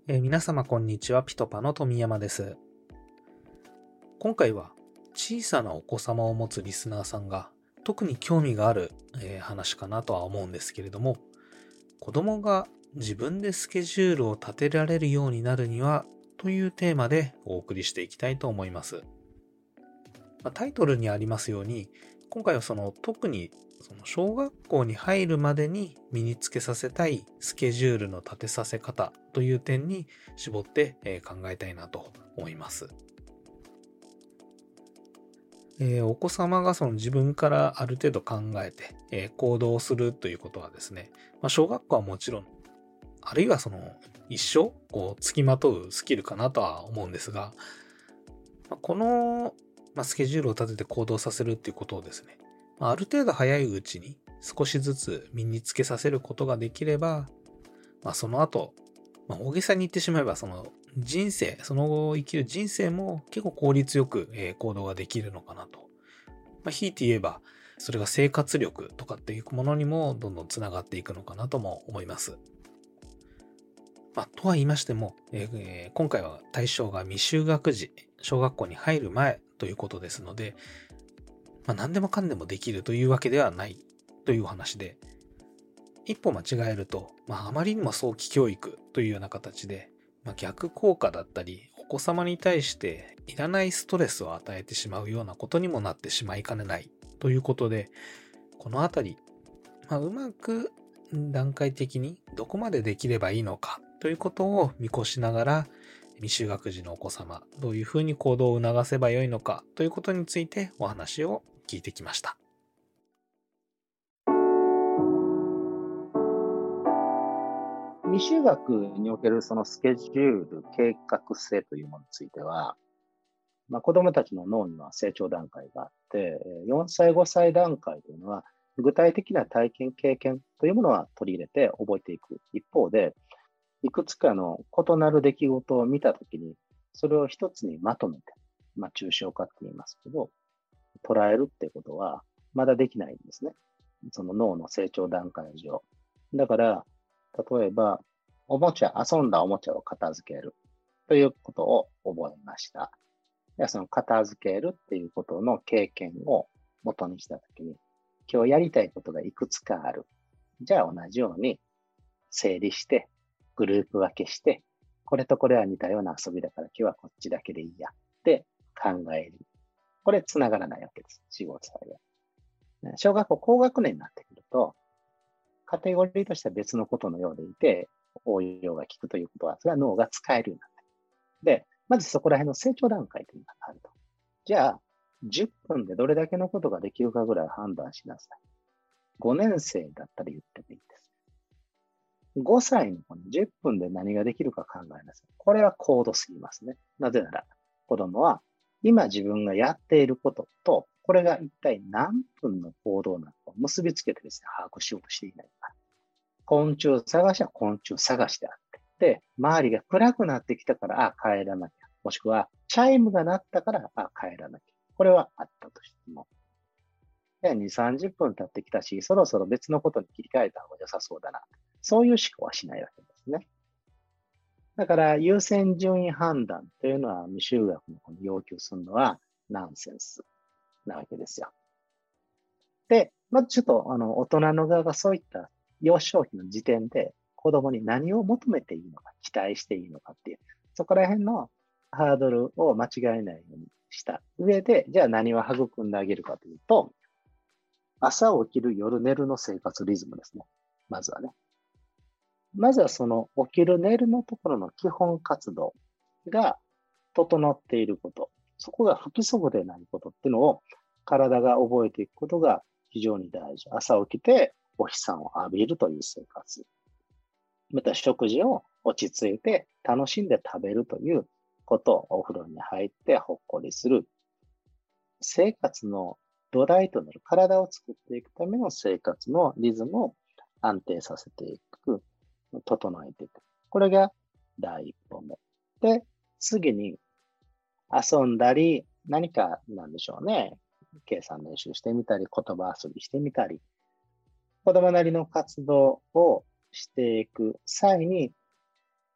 皆様こんにちは。ピトパの富山です。今回は小さなお子様を持つリスナーさんが特に興味がある、話かなとは思うんですけれども、子供が自分でスケジュールを立てられるようになるにはというテーマでお送りしていきたいと思います。タイトルにありますように、今回は特に小学校に入るまでに身につけさせたいスケジュールの立てさせ方という点に絞って考えたいなと思います。お子様が自分からある程度考えて行動するということはですね、小学校はもちろん、あるいは一生付きまとうスキルかなとは思うんですが、このスケジュールを立てて行動させるっていうことをですね、ある程度早いうちに少しずつ身につけさせることができれば、その後、大げさに言ってしまえばその後生きる人生も結構効率よく行動ができるのかなと。ひいて言えば、それが生活力とかっていうものにもどんどんつながっていくのかなとも思います。とは言いましても、今回は対象が未就学児、小学校に入る前ということですので、何でもかんでもできるというわけではないというお話で、一歩間違えると、あまりにも早期教育というような形で、逆効果だったり、お子様に対していらないストレスを与えてしまうようなことにもなってしまいかねないということで、このあたり、うまく段階的にどこまでできればいいのかということを見越しながら、未就学児のお子様、どういうふうに行動を促せばよいのかということについてお話を聞いてきました。 未就学におけるそのスケジュール、計画性というものについては、子供たちの脳には成長段階があって、4歳、5歳段階というのは、具体的な体験、経験というものは取り入れて覚えていく。一方で、いくつかの異なる出来事を見たときに、それを一つにまとめて、抽象化って言いますけど、捉えるってことは、まだできないんですね。その脳の成長段階上。だから、例えば、遊んだおもちゃを片付けるということを覚えました。では、その片付けるっていうことの経験を元にしたときに、今日やりたいことがいくつかある。じゃあ同じように整理して、グループ分けして、これとこれは似たような遊びだから今日はこっちだけでいいやって考える。これ繋がらないわけです。4、5歳は。小学校高学年になってくると、カテゴリーとしては別のことのようでいて、応用が効くということは、それは脳が使えるようになってくる。で、まずそこら辺の成長段階というのがあると。じゃあ、10分でどれだけのことができるかぐらい判断しなさい。5年生だったら言ってもいいです。5歳の子に10分で何ができるか考えなさい。これは高度すぎますね。なぜなら、子供は今自分がやっていることと、これが一体何分の行動なのかを結びつけてですね、把握しようとしていないから。昆虫探しは昆虫探しであって。で、周りが暗くなってきたから、帰らなきゃ。もしくは、チャイムが鳴ったから、帰らなきゃ。これはあったとしても。で、2、30分経ってきたし、そろそろ別のことに切り替えた方が良さそうだな。そういう思考はしないわけですね。だから、優先順位判断というのは未就学の子に要求するのはナンセンスなわけですよ。で、まずちょっと、大人の側がそういった幼少期の時点で子供に何を求めていいのか、期待していいのかっていう、そこら辺のハードルを間違えないようにした上で、じゃあ何を育んであげるかというと、朝起きる、夜寝るの生活リズムですね。まずはね。まずはその起きる、寝るのところの基本活動が整っていること。そこが不規則でないことっていうのを体が覚えていくことが非常に大事。朝起きてお日さんを浴びるという生活。また食事を落ち着いて楽しんで食べるということ。お風呂に入ってほっこりする。生活の土台となる体を作っていくための生活のリズムを安定させていく。整えていく。これが第一歩目。で、次に遊んだり、何かなんでしょうね。計算練習してみたり、言葉遊びしてみたり、子供なりの活動をしていく際に、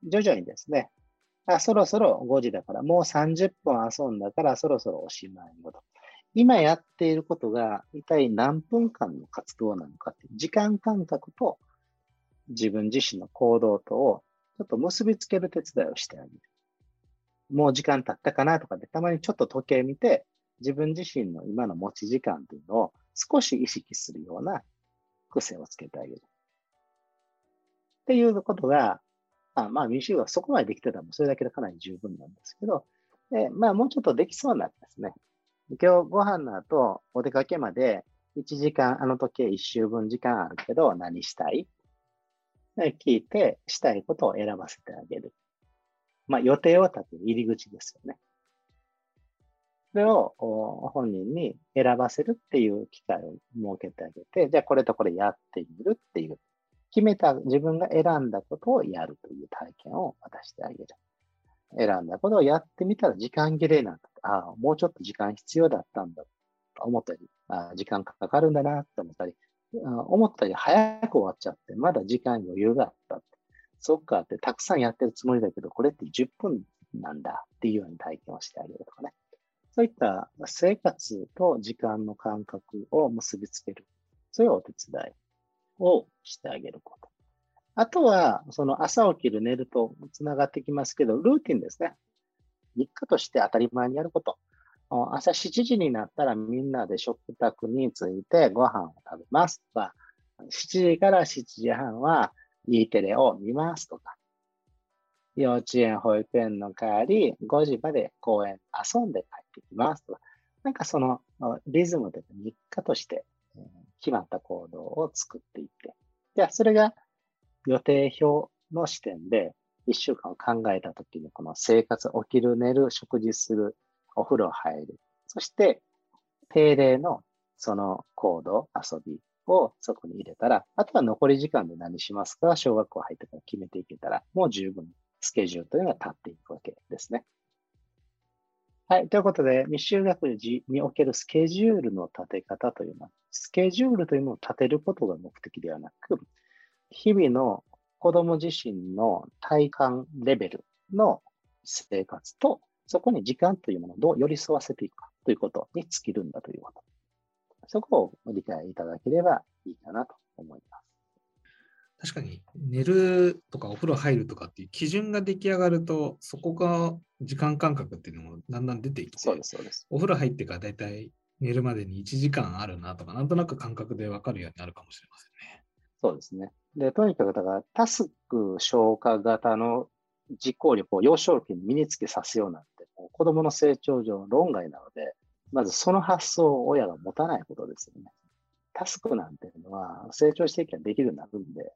徐々にですね、そろそろ5時だから、もう30分遊んだからそろそろおしまいよと。今やっていることが一体何分間の活動なのかっていう時間感覚と自分自身の行動とをちょっと結びつける手伝いをしてあげる。もう時間経ったかなとかで、たまにちょっと時計見て、自分自身の今の持ち時間というのを少し意識するような癖をつけてあげる。っていうことが、民衆がそこまでできてたらそれだけでかなり十分なんですけど、もうちょっとできそうなんですね。今日ご飯の後、お出かけまで1時間、あの時計1周分時間あるけど、何したい？聞いて、したいことを選ばせてあげる。予定を立てる入り口ですよね。それを本人に選ばせるっていう機会を設けてあげて、じゃあこれとこれやってみるっていう、決めた自分が選んだことをやるという体験を渡してあげる。選んだことをやってみたら時間切れなんだ。もうちょっと時間必要だったんだと思ったり、時間かかるんだなと思ったり、思ったより早く終わっちゃって、まだ時間余裕があった。そっかってたくさんやってるつもりだけど、これって10分なんだっていうような体験をしてあげるとかね。そういった生活と時間の感覚を結びつける。そういうお手伝いをしてあげること。あとは、その朝起きる寝るとつながってきますけど、ルーティンですね。日課として当たり前にやること。朝7時になったらみんなで食卓についてご飯を食べますとか、7時から7時半は E テレを見ますとか、幼稚園、保育園の帰り、5時まで公園遊んで帰ってきますとか、なんかそのリズムで日課として決まった行動を作っていって、じゃあそれが予定表の視点で1週間を考えたときにこの生活、起きる、寝る、食事する、お風呂入る、そして定例のその行動、遊びをそこに入れたら、あとは残り時間で何しますか、小学校入ってから決めていけたら、もう十分スケジュールというのが立っていくわけですね。はい。ということで、未就学児におけるスケジュールの立て方というのは、スケジュールというのを立てることが目的ではなく、日々の子供自身の体感レベルの生活と、そこに時間というものをどう寄り添わせていくかということに尽きるんだということ。そこを理解いただければいいかなと思います。 確かに寝るとかお風呂入るとかっていう基準が出来上がると、そこが時間感覚っていうのもだんだん出てきて、 そうです、そうです。 お風呂入ってからだいたい寝るまでに1時間あるなとか、なんとなく感覚でわかるようになるかもしれませんね。 そうですね。で、とにかくだからタスク消化型の実行力を幼少期に身につけさせようなんて、もう子供の成長上論外なので、まずその発想を親が持たないことですよね。タスクなんていうのは成長していけばできるようになるんで。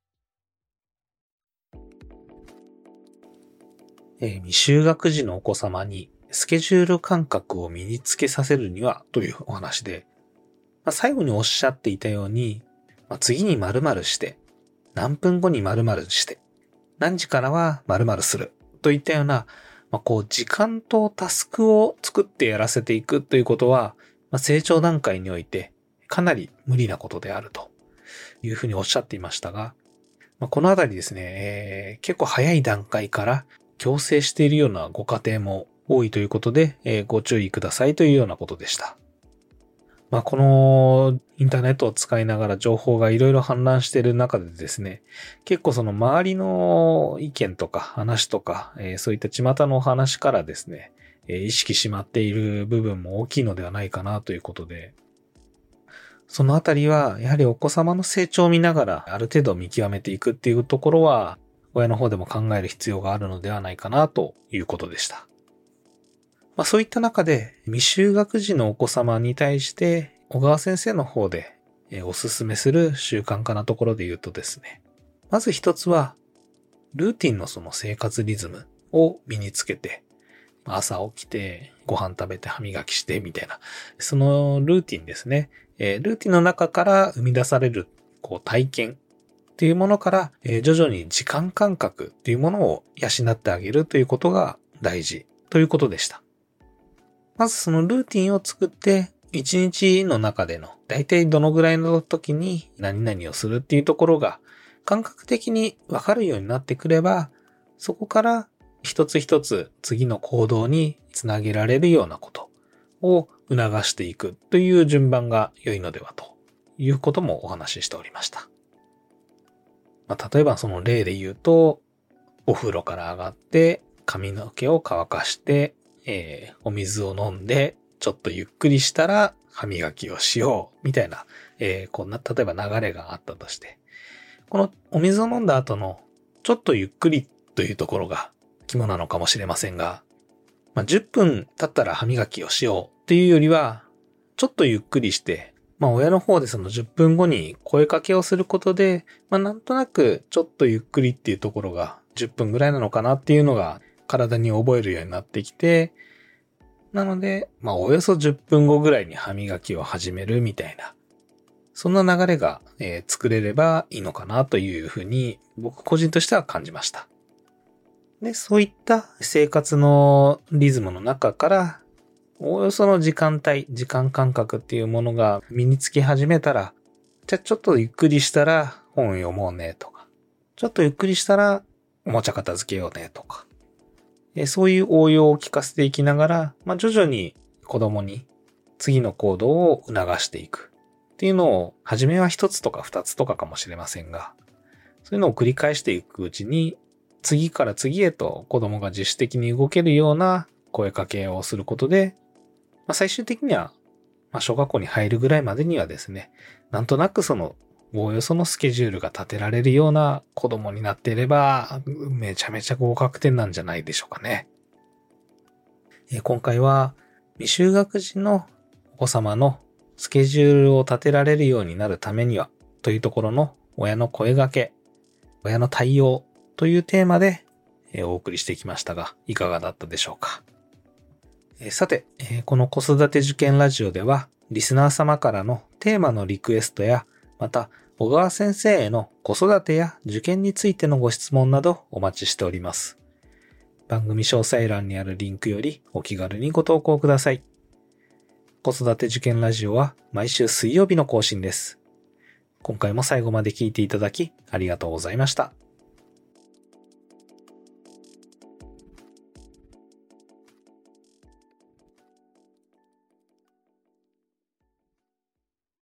未就学児のお子様にスケジュール感覚を身につけさせるにはというお話で、最後におっしゃっていたように、次に〇〇して、何分後に〇〇して、何時からは〇〇するといったような、時間とタスクを作ってやらせていくということは、成長段階においてかなり無理なことであるというふうにおっしゃっていましたが、このあたりですね、結構早い段階から強制しているようなご家庭も多いということで、ご注意くださいというようなことでした。このインターネットを使いながら情報がいろいろ氾濫している中でですね、結構その周りの意見とか話とか、そういった巷のお話からですね、意識しまっている部分も大きいのではないかなということで、そのあたりはやはりお子様の成長を見ながらある程度見極めていくっていうところは、親の方でも考える必要があるのではないかなということでした。そういった中で未就学児のお子様に対して小川先生の方でおすすめする習慣化なところで言うとですね、まず一つはルーティンのその生活リズムを身につけて、朝起きてご飯食べて歯磨きしてみたいな、そのルーティンですね。ルーティンの中から生み出される体験っていうものから徐々に時間感覚っていうものを養ってあげるということが大事ということでした。まずそのルーティンを作って、一日の中でのだいたいどのぐらいの時に何々をするっていうところが感覚的にわかるようになってくれば、 そこから一つ一つ次の行動につなげられるようなことを促していくという順番が良いのではということもお話ししておりました。例えばその例で言うと、お風呂から上がって髪の毛を乾かして、お水を飲んでちょっとゆっくりしたら歯磨きをしようみたいな、こんな例えば流れがあったとして、このお水を飲んだ後のちょっとゆっくりというところが肝なのかもしれませんが、10分経ったら歯磨きをしようっていうよりは、ちょっとゆっくりして、親の方でその10分後に声かけをすることで、なんとなくちょっとゆっくりっていうところが10分ぐらいなのかなっていうのが体に覚えるようになってきて、なので、およそ10分後ぐらいに歯磨きを始めるみたいな、そんな流れが、作れればいいのかなというふうに僕個人としては感じました。で、そういった生活のリズムの中から、おおよその時間帯、時間感覚っていうものが身につき始めたら、じゃあちょっとゆっくりしたら本を読もうねとか、ちょっとゆっくりしたらおもちゃ片付けようねとか、そういう応用を聞かせていきながら、徐々に子供に次の行動を促していくっていうのを、初めは一つとか二つとかかもしれませんが、そういうのを繰り返していくうちに、次から次へと子供が自主的に動けるような声かけをすることで、最終的には、小学校に入るぐらいまでにはですね、なんとなくおおよそのスケジュールが立てられるような子供になっていれば、めちゃめちゃ合格点なんじゃないでしょうかね。今回は未就学児のお子様のスケジュールを立てられるようになるためにはというところの親の声掛け、親の対応というテーマでお送りしてきましたが、いかがだったでしょうか。さて、この子育て受験ラジオではリスナー様からのテーマのリクエストや、また小川先生への子育てや受験についてのご質問などお待ちしております。番組詳細欄にあるリンクよりお気軽にご投稿ください。子育て受験ラジオは毎週水曜日の更新です。今回も最後まで聞いていただきありがとうございました。